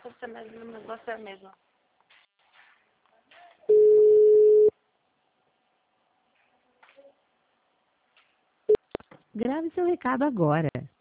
ser mais o negócio é a mesma. Grave seu recado agora.